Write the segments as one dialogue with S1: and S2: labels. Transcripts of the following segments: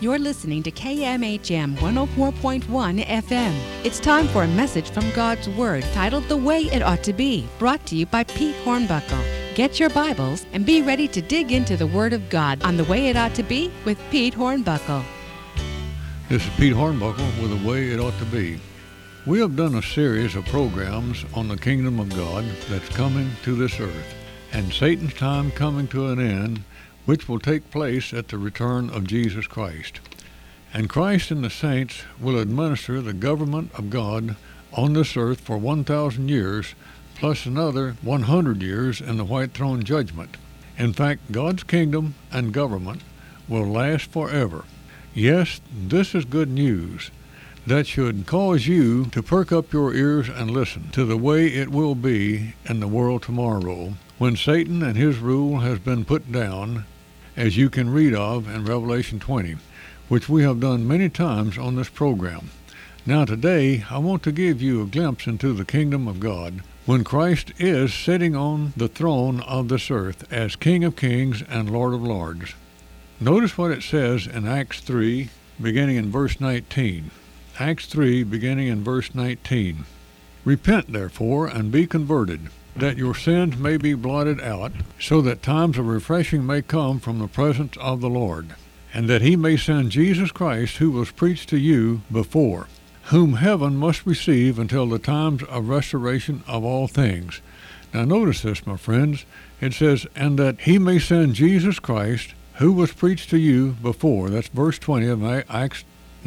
S1: You're listening to KMHM 104.1 FM. It's time for a message from God's Word titled The Way It Ought to Be, brought to you by Pete Hornbuckle. Get your Bibles and be ready to dig into the Word of God on The Way It Ought to Be with Pete Hornbuckle.
S2: This is Pete Hornbuckle with The Way It Ought to Be. We have done a series of programs on the kingdom of God that's coming to this earth, and Satan's time coming to an end, which will take place at the return of Jesus Christ. And Christ and the saints will administer the government of God on this earth for 1,000 years, plus another 100 years in the white throne judgment. In fact, God's kingdom and government will last forever. Yes, this is good news that should cause you to perk up your ears and listen to the way it will be in the world tomorrow, when Satan and his rule has been put down, as you can read of in Revelation 20, which we have done many times on this program. Now today, I want to give you a glimpse into the kingdom of God when Christ is sitting on the throne of this earth as King of Kings and Lord of Lords. Notice what it says in Acts 3, beginning in verse 19. Acts 3, beginning in verse 19. Repent, therefore, and be converted, that your sins may be blotted out, so that times of refreshing may come from the presence of the Lord, and that he may send Jesus Christ, who was preached to you before, whom heaven must receive until the times of restoration of all things. Now notice this, my friends. It says, and that he may send Jesus Christ, who was preached to you before. That's verse 20 of Acts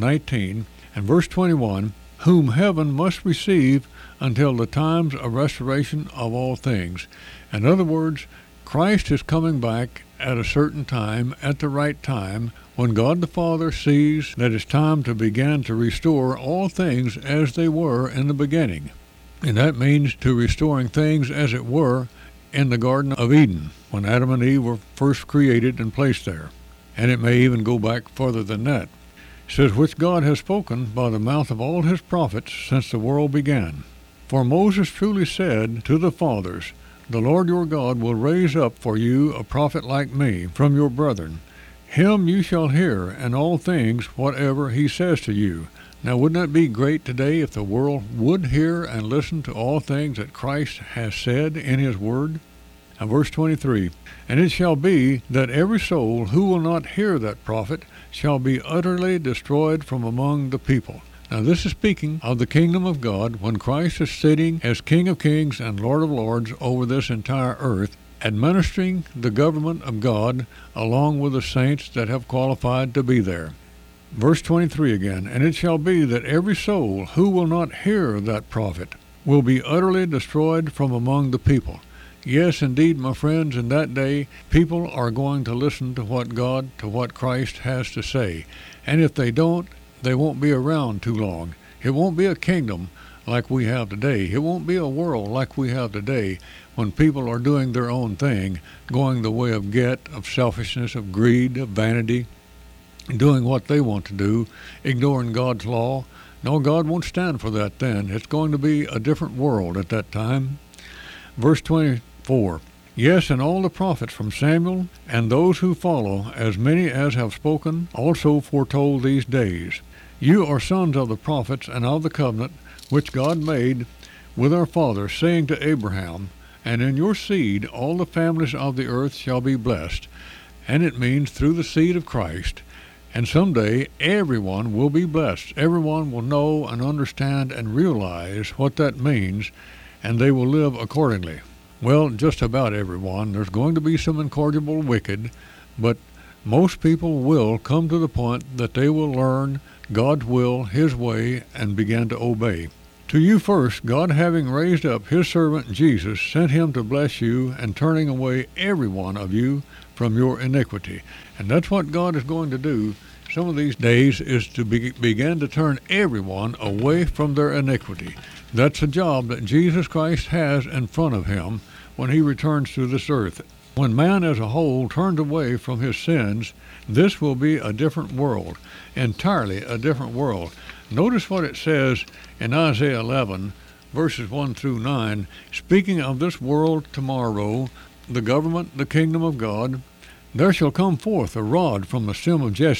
S2: 19. And verse 21, whom heaven must receive until the times of restoration of all things. In other words, Christ is coming back at a certain time, at the right time, when God the Father sees that it's time to begin to restore all things as they were in the beginning. And that means to restoring things as it were in the Garden of Eden, when Adam and Eve were first created and placed there. And it may even go back further than that. It says, which God has spoken by the mouth of all his prophets since the world began. For Moses truly said to the fathers, the Lord your God will raise up for you a prophet like me from your brethren. Him you shall hear in all things whatever he says to you. Now wouldn't that be great today if the world would hear and listen to all things that Christ has said in his word? And verse 23, and it shall be that every soul who will not hear that prophet shall be utterly destroyed from among the people. Now this is speaking of the kingdom of God when Christ is sitting as King of Kings and Lord of Lords over this entire earth, administering the government of God along with the saints that have qualified to be there. Verse 23 again, and it shall be that every soul who will not hear that prophet will be utterly destroyed from among the people. Yes, indeed, my friends, in that day, people are going to listen to what Christ has to say. And if they don't, they won't be around too long. It won't be a kingdom like we have today. It won't be a world like we have today when people are doing their own thing, going the way of of selfishness, of greed, of vanity, doing what they want to do, ignoring God's law. No, God won't stand for that then. It's going to be a different world at that time. Verse 24, yes, and all the prophets from Samuel and those who follow, as many as have spoken, also foretold these days. You are sons of the prophets and of the covenant which God made with our fathers, saying to Abraham, and in your seed all the families of the earth shall be blessed. And it means through the seed of Christ. And someday everyone will be blessed. Everyone will know and understand and realize what that means, and they will live accordingly. Well, just about everyone. There's going to be some incorrigible wicked, but most people will come to the point that they will learn God's will, his way, and begin to obey. To you first, God, having raised up his servant Jesus, sent him to bless you and turning away every one of you from your iniquity. And that's what God is going to do some of these days, is to begin to turn everyone away from their iniquity. That's a job that Jesus Christ has in front of him when he returns to this earth. When man as a whole turns away from his sins, this will be a different world, entirely a different world. Notice what it says in Isaiah 11, verses 1 through 9, speaking of this world tomorrow, the government, the kingdom of God. There shall come forth a rod from the stem of Jesse,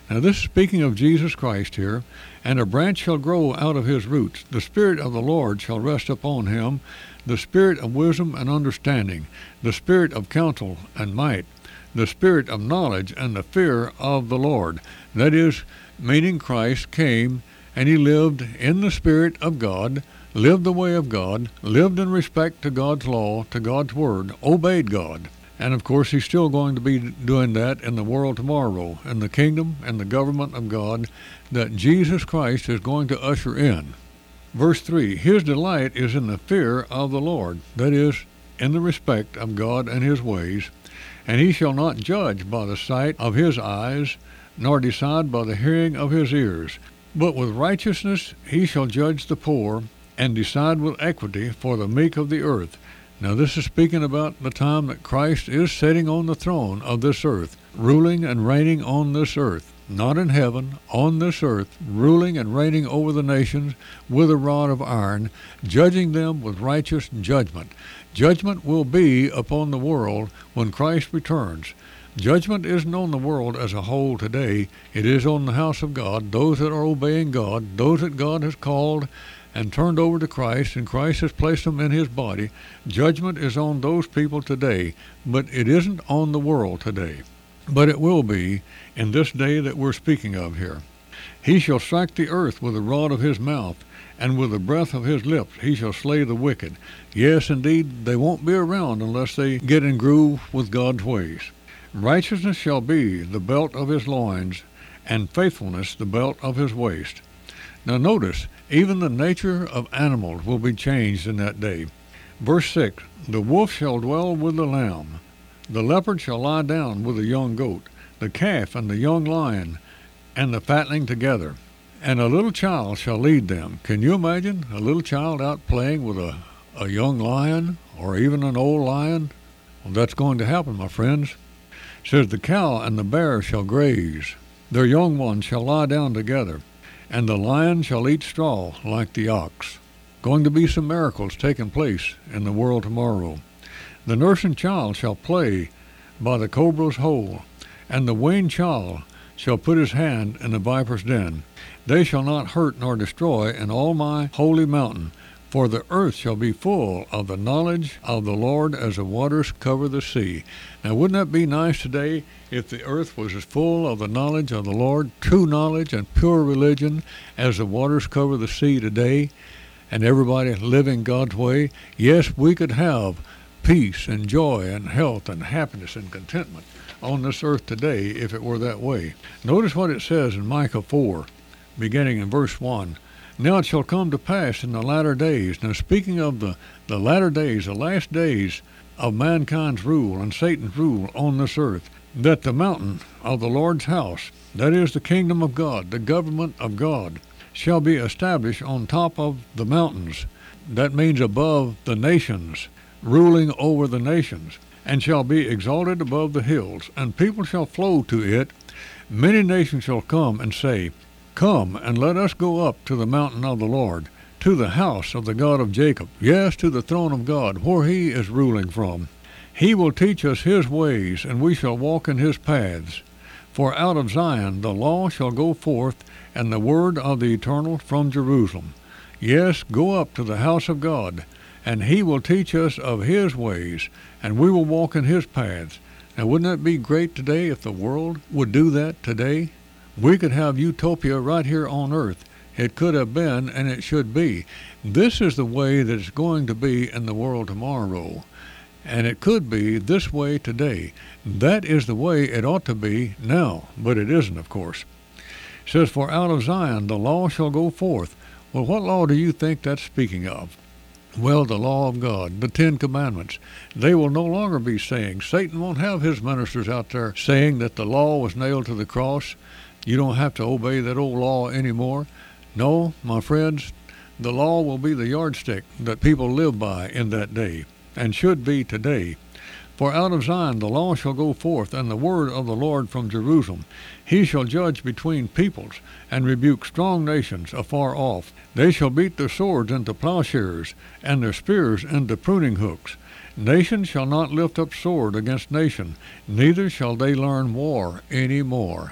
S2: Now this is speaking of Jesus Christ here. And a branch shall grow out of his roots. The Spirit of the Lord shall rest upon him, the Spirit of wisdom and understanding, the Spirit of counsel and might, the Spirit of knowledge and the fear of the Lord. That is, meaning Christ came and he lived in the Spirit of God, lived the way of God, lived in respect to God's law, to God's word, obeyed God. And of course he's still going to be doing that in the world tomorrow, in the kingdom and the government of God that Jesus Christ is going to usher in. Verse 3, his delight is in the fear of the Lord, that is, in the respect of God and his ways. And he shall not judge by the sight of his eyes, nor decide by the hearing of his ears. But with righteousness he shall judge the poor, and decide with equity for the meek of the earth. Now this is speaking about the time that Christ is sitting on the throne of this earth, ruling and reigning on this earth, not in heaven, on this earth, ruling and reigning over the nations with a rod of iron, judging them with righteous judgment. Judgment will be upon the world when Christ returns. Judgment isn't on the world as a whole today. It is on the house of God, those that are obeying God, those that God has called and turned over to Christ, and Christ has placed them in his body. Judgment is on those people today, but it isn't on the world today. But it will be in this day that we're speaking of here. He shall strike the earth with the rod of his mouth, and with the breath of his lips he shall slay the wicked. Yes, indeed, they won't be around unless they get in groove with God's ways. Righteousness shall be the belt of his loins, and faithfulness the belt of his waist. Now notice, even the nature of animals will be changed in that day. Verse 6, the wolf shall dwell with the lamb. The leopard shall lie down with the young goat, the calf and the young lion, and the fatling together. And a little child shall lead them. Can you imagine a little child out playing with a young lion, or even an old lion? Well, that's going to happen, my friends. It says, the cow and the bear shall graze. Their young ones shall lie down together. And the lion shall eat straw like the ox. Going to be some miracles taking place in the world tomorrow. The nursing child shall play by the cobra's hole, and the weaned child shall put his hand in the viper's den. They shall not hurt nor destroy in all my holy mountain, for the earth shall be full of the knowledge of the Lord as the waters cover the sea. Now, wouldn't that be nice today if the earth was as full of the knowledge of the Lord, true knowledge and pure religion, as the waters cover the sea today, and everybody living God's way? Yes, we could have peace and joy and health and happiness and contentment on this earth today if it were that way. Notice what it says in Micah 4, beginning in verse 1. Now it shall come to pass in the latter days. Now speaking of the latter days, the last days of mankind's rule and Satan's rule on this earth, that the mountain of the Lord's house, that is the kingdom of God, the government of God, shall be established on top of the mountains. That means above the nations, ruling over the nations, and shall be exalted above the hills, and people shall flow to it. Many nations shall come and say, Come, and let us go up to the mountain of the Lord, to the house of the God of Jacob, yes, to the throne of God, where he is ruling from. He will teach us his ways, and we shall walk in his paths. For out of Zion the law shall go forth, and the word of the Eternal from Jerusalem. Yes, go up to the house of God, and he will teach us of his ways, and we will walk in his paths. Now, wouldn't that be great today if the world would do that today? We could have utopia right here on earth. It could have been, and it should be. This is the way that it's going to be in the world tomorrow. And it could be this way today. That is the way it ought to be now, but it isn't, of course. It says, For out of Zion the law shall go forth. Well, what law do you think that's speaking of? Well, the law of God, the 10 Commandments. They will no longer be saying, Satan won't have his ministers out there saying that the law was nailed to the cross. You don't have to obey that old law anymore. No, my friends, the law will be the yardstick that people live by in that day, and should be today. For out of Zion the law shall go forth, and the word of the Lord from Jerusalem. He shall judge between peoples, and rebuke strong nations afar off. They shall beat their swords into plowshares, and their spears into pruning hooks. Nation shall not lift up sword against nation, neither shall they learn war any more.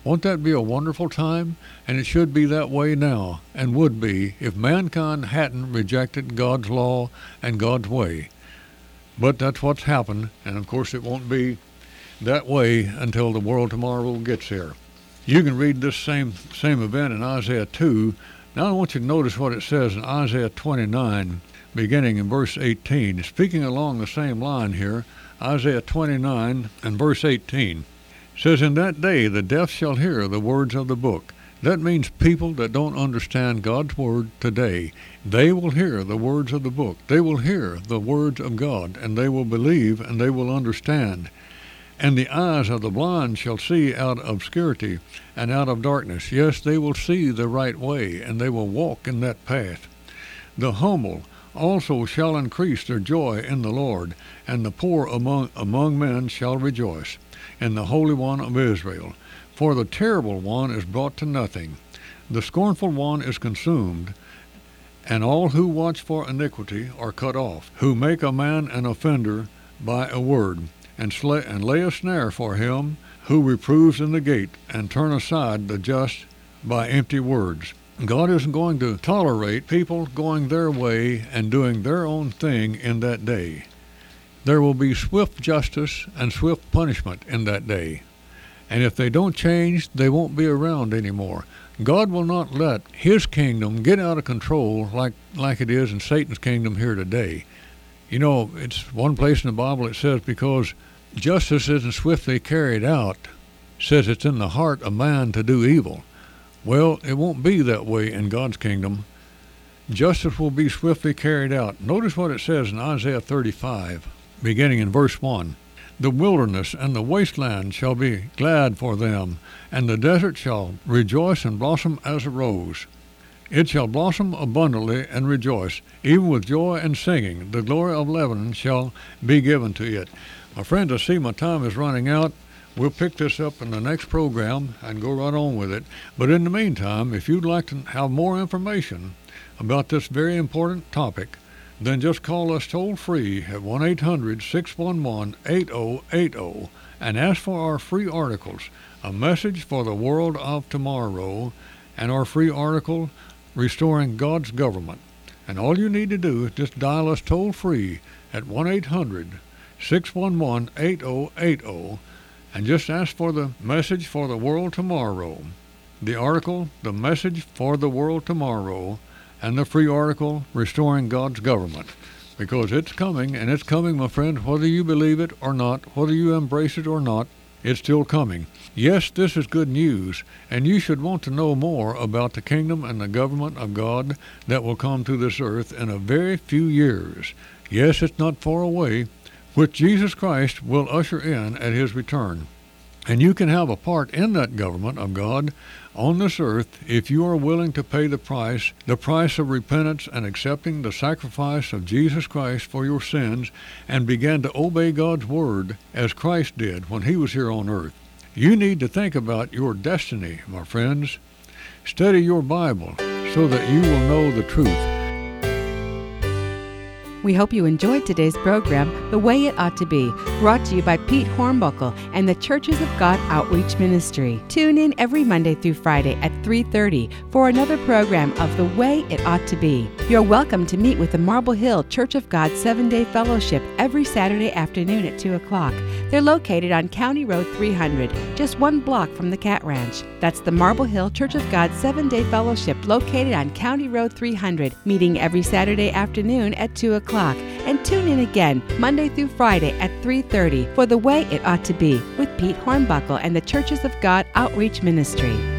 S2: Won't that be a wonderful time? And it should be that way now, and would be if mankind hadn't rejected God's law and God's way. But that's what's happened, and of course it won't be that way until the world tomorrow gets here. You can read this same event in Isaiah 2. Now I want you to notice what it says in Isaiah 29, beginning in verse 18. Speaking along the same line here, Isaiah 29 and verse 18. It says, "In that day the deaf shall hear the words of the book." That means people that don't understand God's word today. They will hear the words of the book. They will hear the words of God, and they will believe, and they will understand. "And the eyes of the blind shall see out of obscurity and out of darkness. Yes, they will see the right way, and they will walk in that path. The humble also shall increase their joy in the Lord, and the poor among men shall rejoice in the Holy One of Israel. For the terrible one is brought to nothing. The scornful one is consumed, and all who watch for iniquity are cut off, who make a man an offender by a word, and lay a snare for him who reproves in the gate, and turn aside the just by empty words." God isn't going to tolerate people going their way and doing their own thing in that day. There will be swift justice and swift punishment in that day. And if they don't change, they won't be around anymore. God will not let his kingdom get out of control like it is in Satan's kingdom here today. You know, it's one place in the Bible it says, because justice isn't swiftly carried out, says it's in the heart of man to do evil. Well, it won't be that way in God's kingdom. Justice will be swiftly carried out. Notice what it says in Isaiah 35, beginning in verse 1. "The wilderness and the wasteland shall be glad for them, and the desert shall rejoice and blossom as a rose. It shall blossom abundantly and rejoice, even with joy and singing. The glory of Lebanon shall be given to it." My friends, I see my time is running out. We'll pick this up in the next program and go right on with it. But in the meantime, if you'd like to have more information about this very important topic, then just call us toll-free at 1-800-611-8080 and ask for our free articles, A Message for the World of Tomorrow, and our free article, Restoring God's Government. And all you need to do is just dial us toll-free at 1-800-611-8080 and just ask for the Message for the World Tomorrow, the article, The Message for the World Tomorrow, and the free article, Restoring God's Government. Because it's coming, and it's coming, my friend, whether you believe it or not, whether you embrace it or not, it's still coming. Yes, this is good news, and you should want to know more about the kingdom and the government of God that will come to this earth in a very few years. Yes, it's not far away, which Jesus Christ will usher in at his return. And you can have a part in that government of God on this earth if you are willing to pay the price of repentance and accepting the sacrifice of Jesus Christ for your sins, and begin to obey God's word as Christ did when he was here on earth. You need to think about your destiny, my friends. Study your Bible so that you will know the truth.
S1: We hope you enjoyed today's program, The Way It Ought to Be, brought to you by Pete Hornbuckle and the Churches of God Outreach Ministry. Tune in every Monday through Friday at 3:30 for another program of The Way It Ought to Be. You're welcome to meet with the Marble Hill Church of God 7-Day Fellowship every Saturday afternoon at 2 o'clock. They're located on County Road 300, just 1 block from the Cat Ranch. That's the Marble Hill Church of God 7-Day Fellowship located on County Road 300, meeting every Saturday afternoon at 2 o'clock. And tune in again Monday through Friday at 3:30 for The Way It Ought to Be with Pete Hornbuckle and the Churches of God Outreach Ministry.